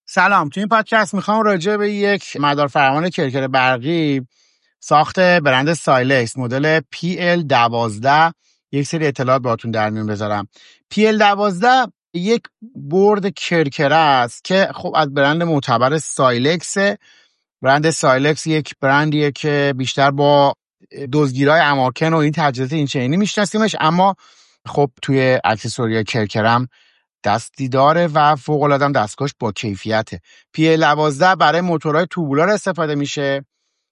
سلام. تو این پادکست میخوام راجع به یک مدارفرمان کرکر برقی ساخت برند سایلکس مدل PL12 یک سری اطلاعات باهاتون در میون بذارم. PL12 یک برد کرکره است که خب از برند معتبر سایلکس. برند سایلکس یک برندیه که بیشتر با دزدگیرای اماکن و این تجهیزات این چنینی میشناسیمش، اما خب توی اکسسوری کرکرم دستی داره و فوق العاده هم دستگاهش با کیفیته. PL12 برای موتورهای توبولار استفاده میشه.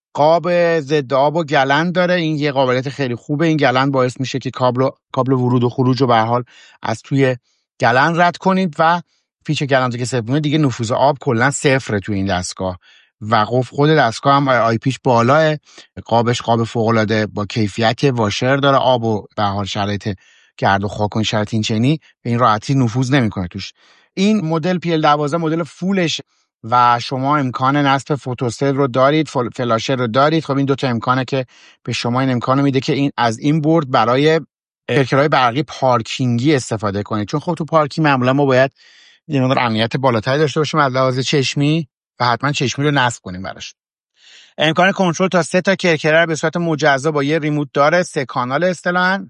قاب ضد آب و گلند داره. این یه قابلیت خیلی خوبه. این گلند باعث میشه که کابل ورود و خروج رو به هر حال از توی گلند رد کنید و پیچ گلند که صفر دیگه نفوذ آب کلا صفره توی این دستگاه و خود دستگاه هم آی پیچ بالاه. قابش قاب فوق العاده با کیفیت، واشر داره، آب و به هر حال شرایط گرد و خاک و شرایط این چنینی به این راحتی نفوذ نمیکنه توش. این مدل PL12 مدل فولش و شما امکان نصب فوتوسل رو دارید، فلاشر رو دارید. خب این دوتا امکانه که به شما این امکانو میده که این از این برد برای کرکرهای برقی پارکینگی استفاده کنید، چون خب تو پارکینگ معمولا ما باید یه مقدار امنیت بالاتری داشته باشیم از لحاظ چشمی و حتما چشمی رو نصب کنیم براش. امکان کنترل تا 3 تا کرکره به صورت مجزا با یه ریموت داره، 3 کانال اصطلاحاً،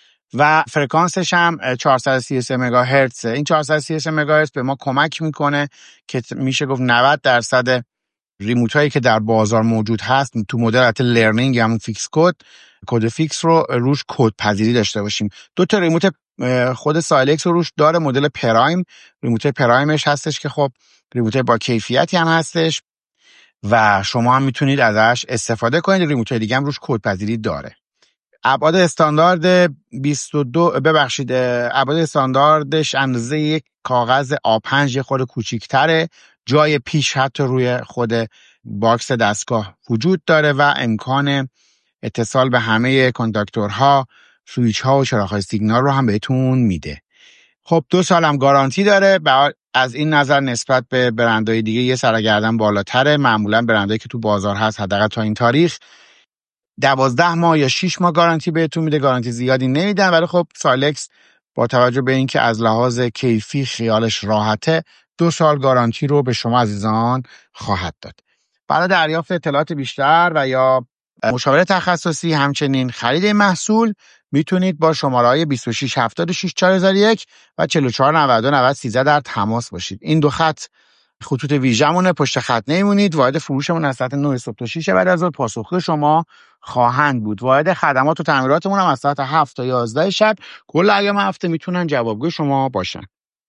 و فرکانسش هم 433 مگاهرتز. این 433 مگاهرتز به ما کمک میکنه که میشه گفت 90% ریموت هایی که در بازار موجود هست تو مدل لرنینگ یا همون فیکس کد فیکس رو روش کد پذیری داشته باشیم. 2 تا ریموت خود سایلکس رو روش داره، مدل پرایم. ریموت پرایمش هستش که خب ریموت با کیفیتی هم هستش و شما هم میتونید ازش استفاده کنید. ریموت دیگه هم روش کد پذیری داره. ابعاد استاندارد 22 ابعاد استانداردش اندازه یک کاغذ A5 یه خورده کوچیک‌تره. جای پیش حتی روی خود باکس دستگاه وجود داره و امکان اتصال به همه کانتاکتورها، سوئیچ‌ها و چراغ‌های سیگنال رو هم بهتون میده. خب 2 سال هم گارانتی داره. از این نظر نسبت به برندهای دیگه یه سرگردن بالاتره. معمولا برندهایی که تو بازار هست حداقل تا این تاریخ 12 ماه یا 6 ماه گارانتی بهتون میده. گارانتی زیادی نمیدن، ولی خب سایلکس با توجه به اینکه از لحاظ کیفی خیالش راحته 2 سال گارانتی رو به شما عزیزان خواهد داد. برای دریافت اطلاعات بیشتر و یا مشاوره تخصصی همچنین خرید محصول میتونید با شماره‌های 26 76 4001 و 44 92 90 13 در تماس باشید. این 2 خط خطوط ویژمونه، پشت خط نمیمونید. وارد فروشمون از ساعت 9 صبح تا 6 بعد از ظهر پاسخگوی شما خواهند بود. وارد خدمات و تعمیراتمون هم از ساعت 7 تا 11 شب کل ایام هفته میتونن جوابگوی شما باشن.